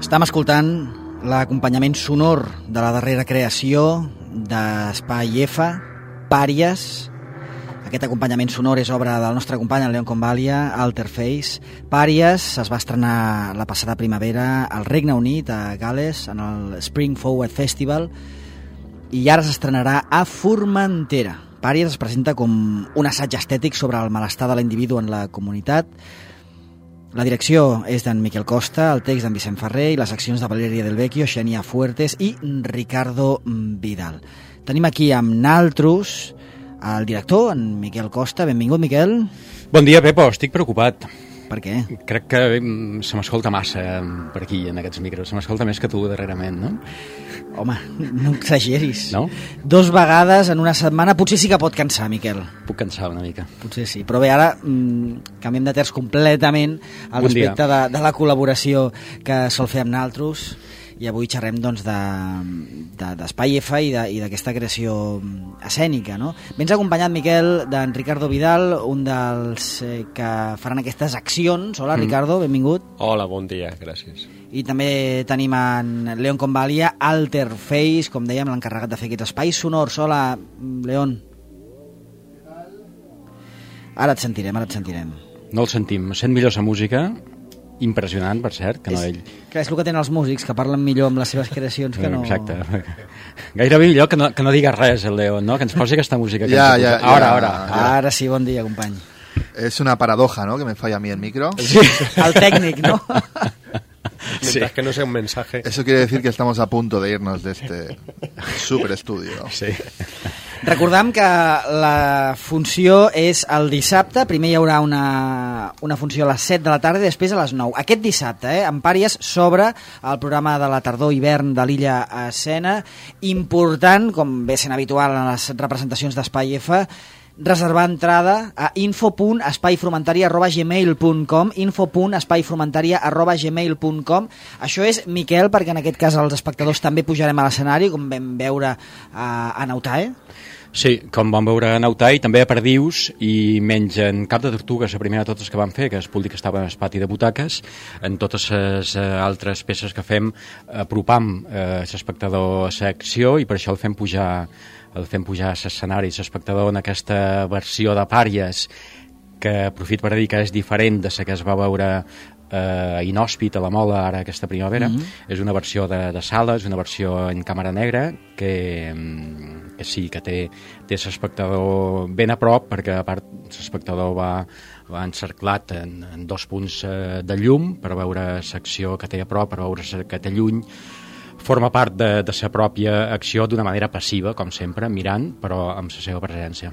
Estem escoltant l'acompanyament sonor de la darrera creació d'Espai F, Pàries. Aquest acompanyament sonor és obra del nostre company, el Leon Convalia, Alterface. Pàries es va estrenar la passada primavera al Regne Unit, a Gal·les, en el Spring Forward Festival, i ara s'estrenarà a Formentera. Pàries es presenta com un assaig estètic sobre el malestar de l'individu en la comunitat. La direcció és d'en Miquel Costa, el text d'en Vicent Ferrer i les accions de Valeria Del Vecchio, Xenia Fuertes i Ricardo Vidal. Tenim aquí amb naltros el director, en Miquel Costa. Benvingut, Miquel. Bon dia, Pepo. Estic preocupat. Per què? Crec que se m'escolta massa per aquí, en aquests micros. Se m'escolta més que tu darrerament, no? Home, no exageris. No? 2 vegades en una setmana potser sí que pot cansar, Miquel. Puc cansar una mica. Potser sí, però bé, ara canviem de terç completament al respecte de la col·laboració que sol fer amb naltros, i avui xerrem doncs, d'Espai F i d'aquesta creació escènica, no? Vens acompanyat, Miquel, d'en Ricardo Vidal, un dels que faran aquestes accions. Hola, Ricardo, benvingut. Hola, bon dia, gràcies. I també tenim en Leon Convalia, Alterface, com dèiem, l'encarregat de fer aquests espais sonors. Hola, Leon. Ara et sentirem. No el sentim. Sent millor sa música. Impressionant, per cert, que no ell. Clar, és el que tenen els músics, que parlen millor amb les seves creacions que no... Exacte. Gairebé millor que no digues res, el León, no? Que ens posi aquesta música. Ara sí, bon dia, company. Es una paradoja, ¿no? Que me falla a mí el micro. Sí. El técnic, ¿no? Mientras que no sea un mensaje. Eso quiere decir que estamos a punto de irnos de este super estudio. Sí. Recordam que la funció és el dissabte. Primer hi haurà una funció a les 7 de la tarda i després a les 9. Aquest dissabte, en Pàries, s'obre el programa de la tardor-hivern de l'Illa Escena. Important, com ve sent habitual en les representacions d'Espai F, reservar entrada a info.espaiformentari@gmail.com info.espaiformentari@gmail.com. Això és, Miquel, perquè en aquest cas els espectadors també pujarem a l'escenari, com vam veure a Nautae. Sí, com vam veure a Nautae, també a Perdius, i mengen cap de tortugues, la primera de totes que vam fer, que es públic estava en el pati de butaques. En totes les altres peces que fem apropam l'espectador a l'acció, i per això el fem pujar a l'escenari, l'espectador, en aquesta versió de Pàries, que aprofit per dir que és diferent de la que es va veure Inhòspit a la Mola ara aquesta primavera. És una versió de sala, és una versió en càmera negra que sí, que té l'espectador ben a prop, perquè a part l'espectador va encerclat en 2 punts de llum per veure l'acció que té a prop, per veure la que té lluny. Forma part de la pròpia acció d'una manera passiva, com sempre, mirant, però amb la seva presència.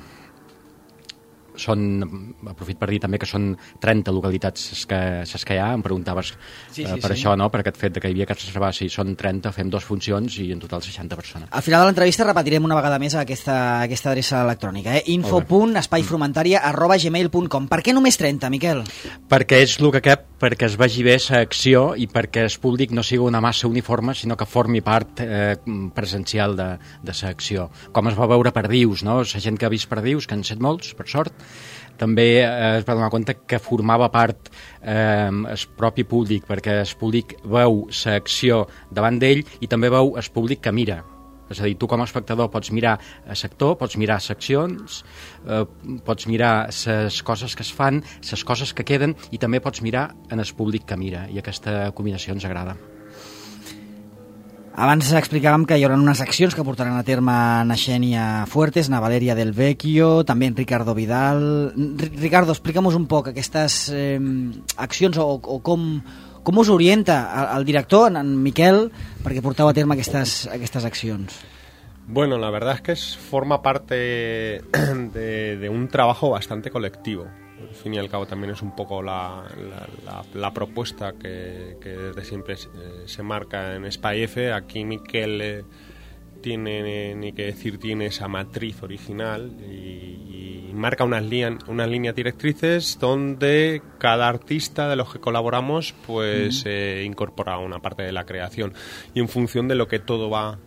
Aprofit per dir també que són 30 localitats les que hi ha. Em preguntaves per això, no? Per aquest fet que hi havia que reservar. Sí, són 30, fem 2 funcions i en total 60 persones. Al final de l'entrevista repetirem una vegada més aquesta adreça electrònica, info.espaiformentari@gmail.com. Per què només 30, Miquel? Perquè és el que cap, perquè es vegi bé l'acció i perquè el públic no sigui una massa uniforme, sinó que formi part presencial de l'acció. Com es va veure Perdius, no? La gent que ha vist Perdius, que han set molts, per sort, també es va donar compte que formava part el propi públic, perquè el públic veu l'acció davant d'ell i també veu el públic que mira. És a dir, tu com a espectador pots mirar l'actor, pots mirar les accions, pots mirar les coses que es fan, les coses que queden, i també pots mirar en el públic que mira, i aquesta combinació ens agrada. Abans explicàvem que hi haurà unes accions que portaran a terme na Xenia Fuertes, na Valeria Del Vecchio, també en Ricardo Vidal. Ricardo, explica'm un poc aquestes accions o com us orienta el director, en Miquel, perquè porteu a terme aquestes accions. Bueno, la verdad es que forma parte de un trabajo bastante colectivo. Al fin y al cabo también es un poco la propuesta que desde siempre se marca en Espai F. Aquí Miquel tiene, ni que decir, tiene esa matriz original y marca unas líneas directrices donde cada artista de los que colaboramos pues incorpora una parte de la creación, y en función de lo que todo va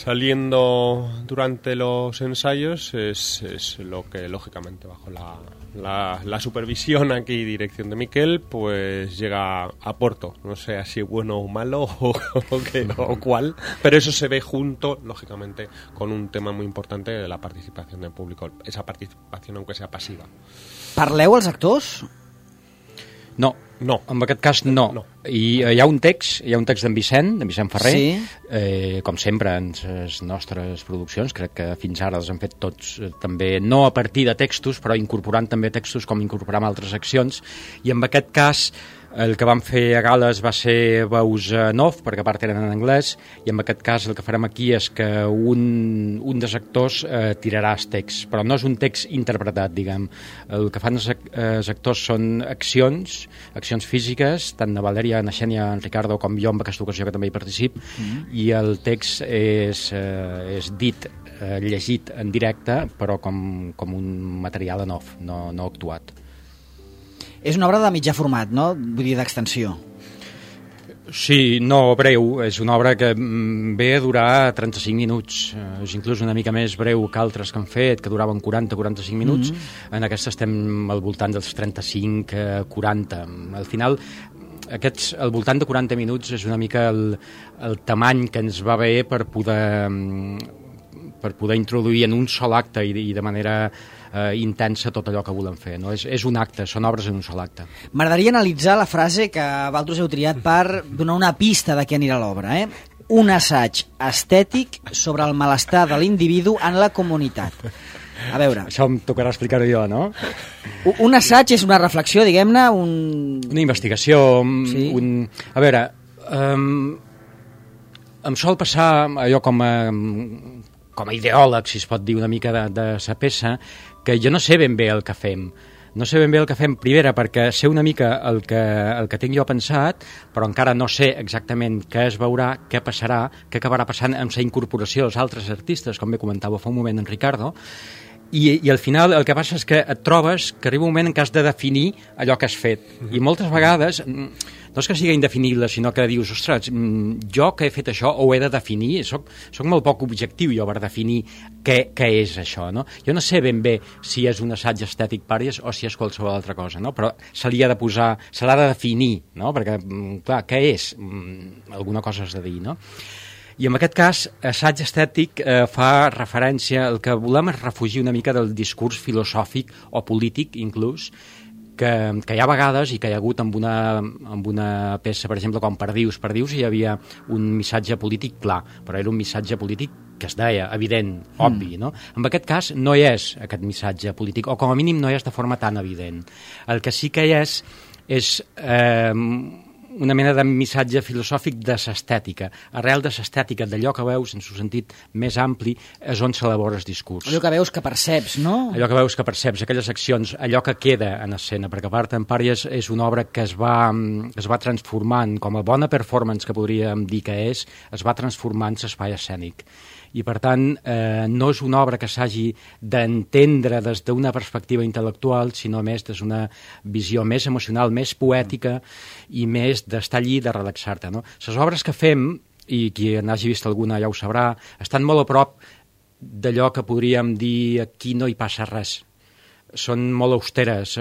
saliendo durante los ensayos es lo que lógicamente bajo la supervisión aquí y dirección de Miquel pues llega a puerto. No sé si bueno o malo o cuál, pero eso se ve junto, lógicamente, con un tema muy importante de la participación del público, esa participación aunque sea pasiva. Parleu els actors? No. No. En aquest cas no. I hi ha un text d'en Vicent Ferrer, sí. Com sempre en les nostres produccions, crec que fins ara els han fet tots també, no a partir de textos, però incorporant també textos com incorporant altres accions, i en aquest cas el que vam fer a Gales va ser veus en off, perquè a part eren en anglès, i en aquest cas el que farem aquí és que un dels actors tirarà el text, però no és un text interpretat, diguem. El que fan els actors són accions físiques, tant de Valèria, na Xènia, en Ricardo com jo en aquesta ocasió que també hi particip, i el text és dit, llegit en directe, però com un material en off, no actuat. És una obra de mitjà format, no? Vull dir, d'extensió. Sí, no, breu. És una obra que ve a durar 35 minuts. És inclús una mica més breu que altres que han fet, que duraven 40-45 minuts. En aquesta estem al voltant dels 35-40. Al final, al voltant de 40 minuts és una mica el tamany que ens va bé per poder introduir en un sol acte i de manera intensa tot allò que volem fer, no? És un acte, són obres en un sol acte. M'agradaria analitzar la frase que vosaltres heu triat per donar una pista de què anirà l'obra, un assaig estètic sobre el malestar de l'individu en la comunitat. A veure... Això em tocarà explicar-ho jo, no? Un assaig és una reflexió, diguem-ne, una investigació, sí. A veure, em sol passar allò com a ideòleg, si es pot dir una mica de sa peça, que jo no sé ben bé el que fem. No sé ben bé el que fem, primera, perquè sé una mica el que tinc jo pensat, però encara no sé exactament què es veurà, què passarà, què acabarà passant amb la incorporació dels altres artistes, com bé comentava fa un moment en Ricardo, i al final el que passa és que et trobes que arriba un moment en què has de definir allò que has fet. I moltes vegades, no és que sigui indefinible, sinó que dius, ostres, jo que he fet això ho he de definir, soc molt poc objectiu jo per definir què és això, no? Jo no sé ben bé si és un assaig estètic pàries o si és qualsevol altra cosa, no? Però se l'ha de definir, no? Perquè, clar, què és? Alguna cosa has de dir, no? I en aquest cas, assaig estètic fa referència, el que volem és refugir una mica del discurs filosòfic o polític, inclús, que hi ha vegades i que hi ha hagut amb una peça, per exemple, com Perdius. Perdius hi havia un missatge polític clar, però era un missatge polític que es deia, evident, obvi, no? En aquest cas no hi és aquest missatge polític, o com a mínim no hi és de forma tan evident. El que sí que hi és una mena de missatge filosòfic de l'estètica. Arrel de l'estètica, d'allò que veus en el sentit més ampli, és on s'elabora el discurs. Allò que veus que perceps, no? Allò que veus que perceps, aquelles accions, allò que queda en escena, perquè a part en Pàries és una obra que es va transformant, com a bona performance que podríem dir que és, es va transformant l'espai escènic. I per tant no és una obra que s'hagi d'entendre des d'una perspectiva intel·lectual, sinó més des d'una visió més emocional, més poètica i més d'estar allí, de relaxar-te, no? Les obres que fem, i qui n'hagi vist alguna ja ho sabrà, estan molt a prop d'allò que podríem dir aquí no hi passa res. Són molt austeres,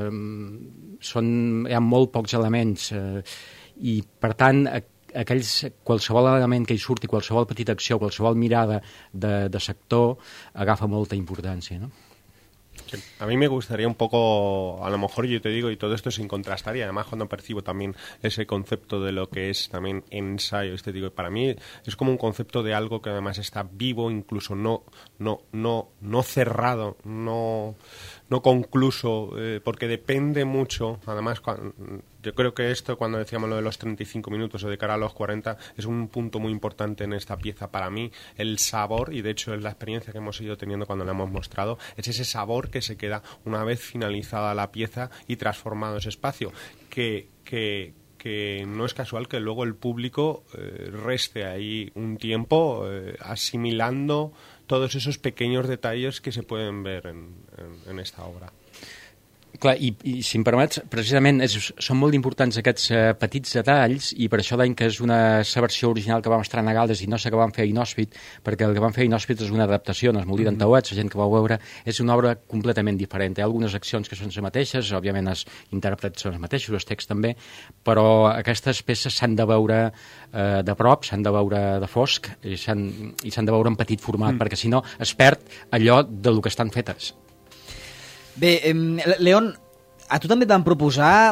hi ha molt pocs elements i per tant qualsevol element que hi surti, qualsevol petita acció, qualsevol mirada de sector agafa molta importància, no? Sí. A mí me gustaría un poco, a lo mejor yo te digo, y todo esto sin contrastar, y además cuando percibo también ese concepto de lo que es también ensayo estético, para mí es como un concepto de algo que además está vivo, incluso no cerrado, no concluso, porque depende mucho, además yo creo que esto, cuando decíamos lo de los 35 minutos o de cara a los 40, es un punto muy importante en esta pieza para mí, el sabor, y de hecho es la experiencia que hemos ido teniendo cuando la hemos mostrado, es ese sabor que se queda una vez finalizada la pieza y transformado ese espacio, que no es casual que luego el público reste ahí un tiempo asimilando todos esos pequeños detalles que se pueden ver en esta obra. Clar, i si em permets, precisament són molt importants aquests petits detalls, i per això deim que és la versió original que vam estrenar a Galdes i no sé que vam fer a Inhòspit, perquè el que vam fer a Inhòspit és una adaptació, no es m'ho diuen tauets, la gent que vau veure, és una obra completament diferent. Hi ha algunes accions que són les mateixes, òbviament els intèrprets són els mateixos, els texts també, però aquestes peces s'han de veure de prop, s'han de veure de fosc i s'han de veure en petit format, perquè si no es perd allò del que estan fetes. Bé, Leon, a tu també et van proposar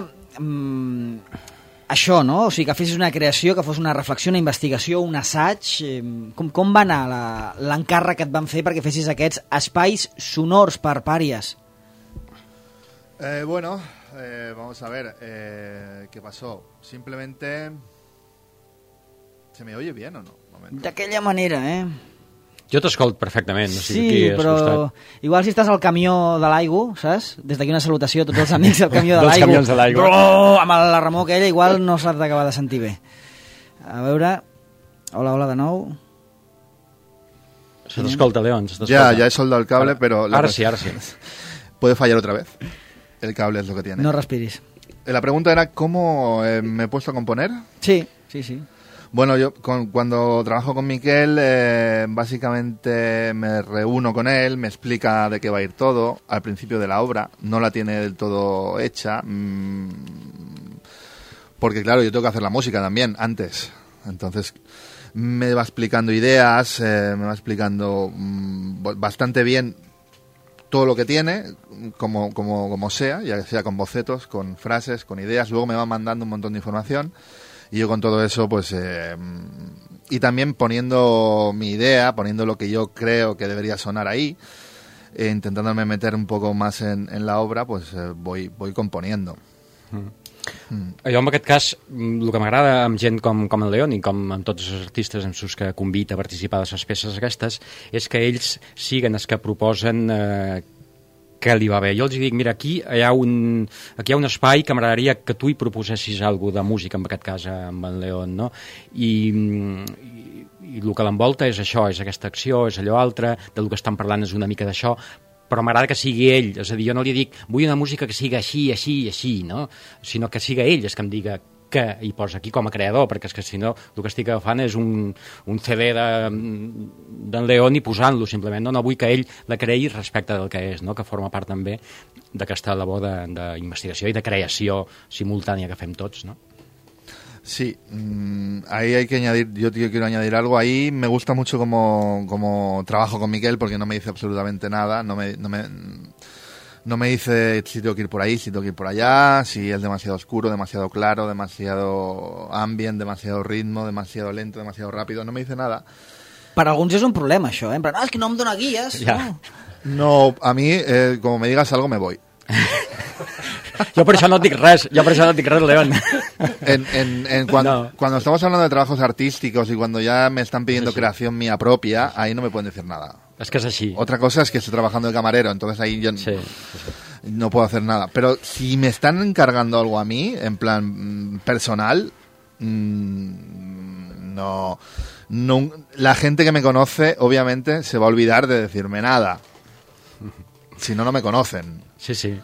això, no? O sigui, que fessis una creació, que fos una reflexió, una investigació, un assaig. Com va anar l'encàrrec que et van fer perquè fessis aquests espais sonors per pàries? Bueno, vamos a ver, ¿qué pasó? Simplemente... ¿Se me oye bien o no? D'aquella manera, Jo t'escolt perfectament. No sé, sí, aquí però igual si estàs al camió de l'aigua, saps? Des d'aquí una salutació a tots els amics del camió de l'aigua. Dels camions de l'aigua. Però amb la remor aquella igual no s'ha d'acabar de sentir bé. A veure... Hola de nou. Se t'escolta, León. Ya he soldado el cable, pero... Ahora sí. ¿Puede fallar otra vez? El cable es lo que tiene. No respiris. La pregunta era ¿cómo me he puesto a componer? Sí. Bueno, yo cuando trabajo con Miquel, básicamente me reúno con él, me explica de qué va a ir todo al principio de la obra, no la tiene del todo hecha, porque claro, yo tengo que hacer la música también antes, entonces me va explicando ideas, me va explicando bastante bien todo lo que tiene, como sea, ya sea con bocetos, con frases, con ideas, luego me va mandando un montón de información. Y yo con todo eso, pues... y también poniendo mi idea, poniendo lo que yo creo que debería sonar ahí, intentándome meter un poco más en la obra, pues voy componiendo. Jo, en aquest cas, el que m'agrada amb gent com el León i com amb tots els artistes amb els que convida a participar de les peces aquestes, és que ells siguen els que proposen que li va bé. Jo els dic, mira, aquí hi ha un espai que m'agradaria que tu hi proposessis alguna de música, en aquest cas amb en León, no? I el que l'envolta és això, és aquesta acció, és allò altre, del que estan parlant és una mica d'això, però m'agrada que sigui ell, és a dir, jo no li dic vull una música que siga així, no? Sinó que siga ell, és que em diga que hi posa aquí com a creador, perquè és que si no el que estic agafant és un CD d'en León i posant-lo simplement, no vull que ell la creï respecte del que és, no? Que forma part també d'aquesta labor d'investigació i de creació simultània que fem tots, no? Sí, ahí hay que añadir, yo quiero añadir algo. Ahí me gusta mucho como trabajo con Miquel porque no me dice absolutamente nada, no me dice si tengo que ir por ahí, si tengo que ir por allá, si es demasiado oscuro, demasiado claro, demasiado ambient, demasiado ritmo, demasiado lento, demasiado rápido, no me dice nada. Per alguns és un problema això, en plan, és que no em dona guies. Ja. No, a mí, como me digas algo, me voy. Yo por eso no dic res, León. Cuando estamos hablando de trabajos artísticos y cuando ya me están pidiendo creación mía propia, ahí no me pueden decir nada. Es que es así. Otra cosa es que estoy trabajando de camarero, entonces ahí yo no puedo hacer nada. Pero si me están encargando algo a mí, en plan personal, no, la gente que me conoce, obviamente, se va a olvidar de decirme nada. Si no, no me conocen. Sí.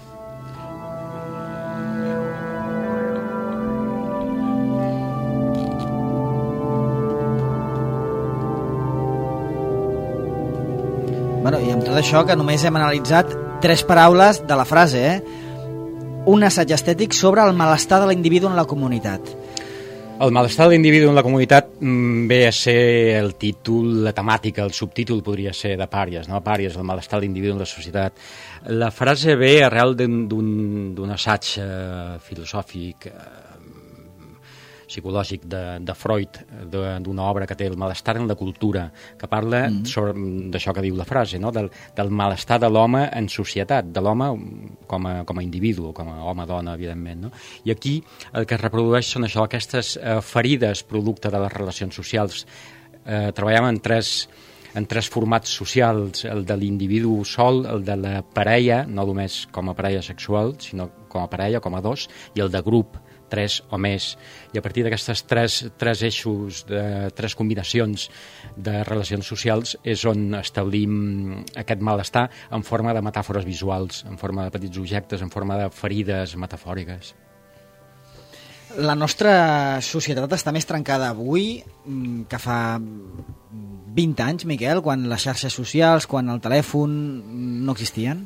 Bueno, i amb tot això que només hem analitzat 3 paraules de la frase, un assaig estètic sobre el malestar de l'individu en la comunitat. El malestar de l'individu en la comunitat ve a ser el títol, la temàtica, el subtítol podria ser de Pàries, no? Pàries, el malestar de l'individu en la societat. La frase ve arrel d'un assaig filosòfic, psicològic de Freud, d'una obra que té el malestar en la cultura, que parla d'això que diu la frase, no? del malestar de l'home en societat, de l'home com a individu, com a home-dona, evidentment. No? I aquí el que es reprodueix són això, aquestes ferides producte de les relacions socials. Treballem en tres formats socials, el de l'individu sol, el de la parella, no només com a parella sexual, sinó com a parella, com a dos, i el de grup, 3 o més. I a partir d'aquestes tres eixos, tres combinacions de relacions socials és on establim aquest malestar en forma de metàfores visuals, en forma de petits objectes, en forma de ferides metafòriques. La nostra societat està més trencada avui que fa 20 anys, Miquel, quan les xarxes socials, quan el telèfon no existien?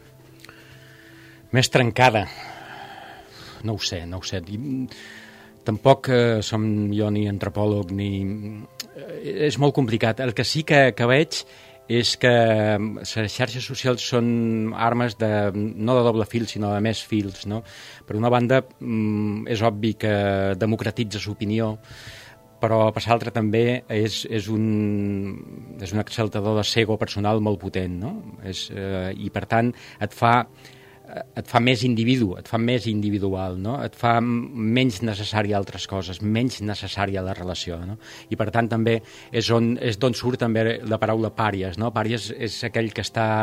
Més trencada? No ho sé. Tampoc som jo ni antropòleg ni... És molt complicat. El que sí que veig és que les xarxes socials són armes no de doble fil, sinó de més fils, no? Per una banda, és obvi que democratitza l'opinió, però per l'altra també és un exaltador de s'ego personal molt potent, no? I per tant et fa més individu, et fa més individual, no? Et fa menys necessària altres coses, menys necessària la relació, no? I per tant també és d'on surt també la paraula pàries, no? Pàries és aquell que està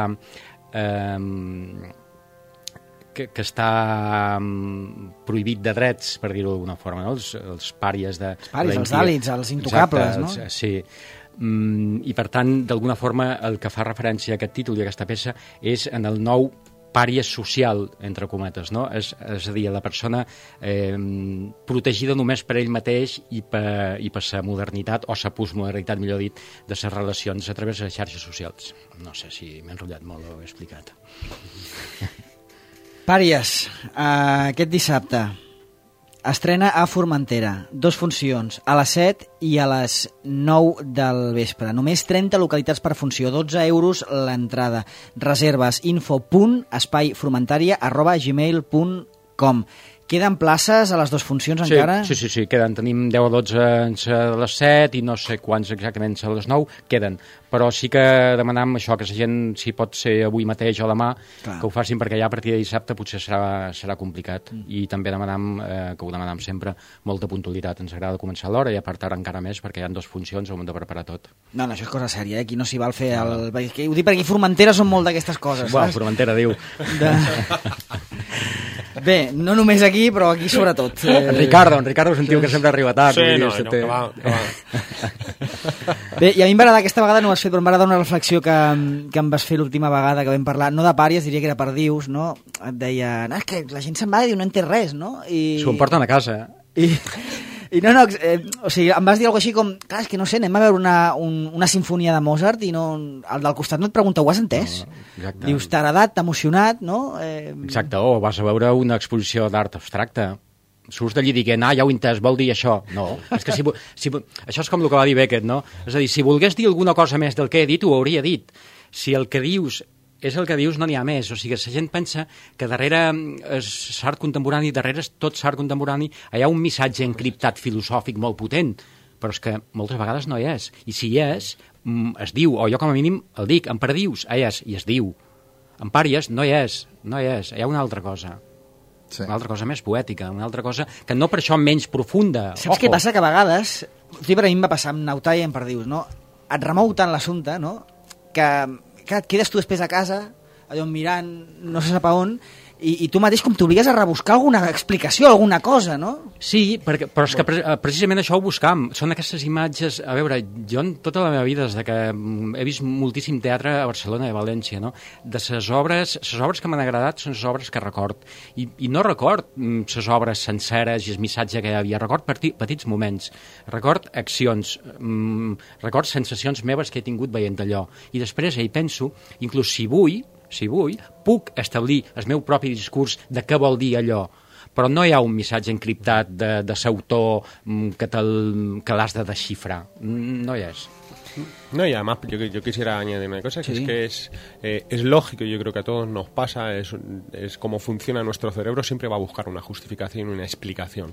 que està prohibit de drets, per dir-ho d'alguna forma, no? Els pàries de... Els pàries, els dàlits, els intocables, exacte, no? Sí. I per tant, d'alguna forma, el que fa referència a aquest títol i a aquesta peça és en el nou pària social, entre cometes, no? És a dir, la persona protegida només per ell mateix i per la modernitat, o la postmodernitat, millor dit, de les relacions a través de les xarxes socials. No sé si m'he enrotllat molt o he explicat. Pàries, aquest dissabte estrena a Formentera, 2 funcions, a les 7 i a les 9 del vespre. Només 30 localitats per funció, 12 euros l'entrada. Reserves info.espaiformentaria@gmail.com. Queden places a les 2 funcions encara? Sí, queden. Tenim 10 o 12 a les 7 i no sé quants exactament a les 9, queden. Però sí que demanam això, que la gent, si pot ser avui mateix o demà, que ho facin, perquè ja a partir de dissabte potser serà complicat. I també demanam, que ho demanam sempre, molta puntualitat. Ens agrada començar a l'hora i a part ara encara més, perquè hi ha 2 funcions, ho hem de preparar tot. No, això és cosa sèria, Aquí no s'hi val fer el... Ho dic perquè Formentera són molt d'aquestes coses, saps? Formentera, diu. Bé, no només aquí, però aquí sobretot. En Ricardo és un tio que sempre arriba tard. Sí, que va. Bé, i a mi em va agradar, aquesta vegada no ho has fet, però em va agradar una reflexió que em vas fer l'última vegada que vam parlar, no de pàries, diria que era perdius, no? Et deia, és que la gent se'n va i diu, no en té res, no? S'ho emporten a casa. I no, o sigui, em vas dir alguna cosa així com, clar, és que no sé, anem a veure una sinfonia de Mozart i no, el del costat no et pregunta, ho has entès? No, dius, t'ha agradat, t'ha emocionat, no? Exacte, o vas a veure una exposició d'art abstracte, surts d'allí dient, ja ho he entès, vol dir això. No, és que això és com el que va dir Beckett, no? És a dir, si volgués dir alguna cosa més del que he dit, ho hauria dit. Si el que dius és el que dius, no n'hi ha més. O sigui, la gent pensa que darrere l'art contemporani, darrere tot l'art contemporani, hi ha un missatge encriptat filosòfic molt potent, però és que moltes vegades no hi és. I si hi és, es diu, o jo com a mínim el dic, en perdius, hi és, i es diu. En pàries no hi és, hi ha una altra cosa. Sí. Una altra cosa més poètica, una altra cosa que no per això menys profunda. Saps què passa? Que a vegades, per a mi em va passar amb Nautai i en Perdius, no? Et remou tant l'assumpte, no? Que et quedes tu després a casa, allò mirant no se sap a on, i tu mateix com t'obligues a rebuscar alguna explicació, alguna cosa, no? Sí, però és que precisament això ho buscam. Són aquestes imatges... A veure, jo en tota la meva vida, des que he vist moltíssim teatre a Barcelona i a València, no? De les obres que m'han agradat són les obres que record. I no record les obres senceres i el missatge que hi havia. Record petits moments. Record accions. Record sensacions meves que he tingut veient allò. I després hi penso, inclús si vull, puc establir el meu propi discurs de què vol dir allò, però no hi ha un missatge encriptat de l'autor que l'has de desxifrar. No hi és. No, y además yo quisiera añadir una cosa, que es que es lógico, yo creo que a todos nos pasa, es cómo funciona nuestro cerebro, siempre va a buscar una justificación, una explicación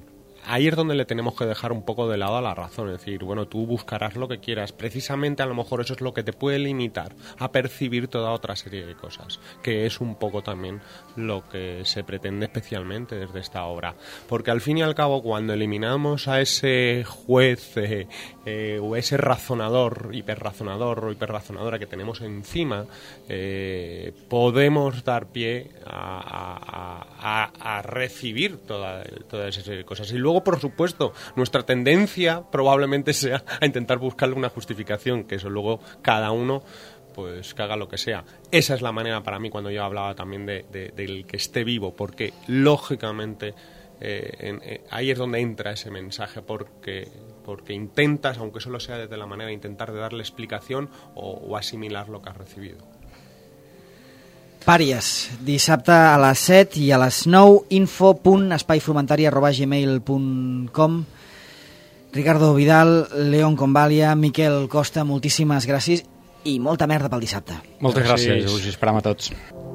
ahí es donde le tenemos que dejar un poco de lado a la razón, es decir, bueno, tú buscarás lo que quieras, precisamente a lo mejor eso es lo que te puede limitar a percibir toda otra serie de cosas, que es un poco también lo que se pretende especialmente desde esta obra, porque al fin y al cabo cuando eliminamos a ese juez o ese razonador, hiperrazonador o hiperrazonadora que tenemos encima, podemos dar pie a recibir toda esa serie de cosas. Y luego, por supuesto, nuestra tendencia probablemente sea a intentar buscarle una justificación, que eso luego cada uno pues que haga lo que sea. Esa es la manera para mí cuando yo hablaba también del que esté vivo, porque lógicamente ahí es donde entra ese mensaje, porque intentas, aunque solo sea desde la manera de intentar de darle explicación o asimilar lo que has recibido. Pàries, dissabte a les 7 i a les 9, info.espaifomentari@gmail.com. Ricardo Vidal, León Convalia, Miquel Costa, moltíssimes gràcies i molta merda pel dissabte. Moltes gràcies, us esperam a tots.